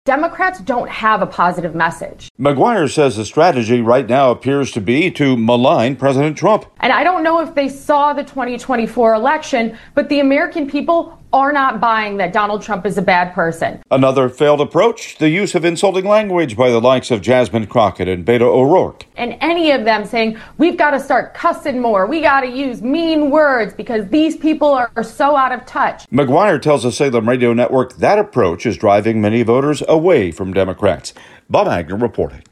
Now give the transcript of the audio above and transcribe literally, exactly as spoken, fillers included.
Democrats don't have a positive message. McGuire says the strategy right now appears to be to malign President Trump. And I don't know if they saw the twenty twenty-four election, but the American people are not buying that Donald Trump is a bad person. Another failed approach, the use of insulting language by the likes of Jasmine Crockett and Beto O'Rourke. And any of them saying, we've got to start cussing more, we got to use mean words because these people are, are so out of touch. McGuire tells the Salem Radio Network that approach is driving many voters away from Democrats. Bob Agnew reporting.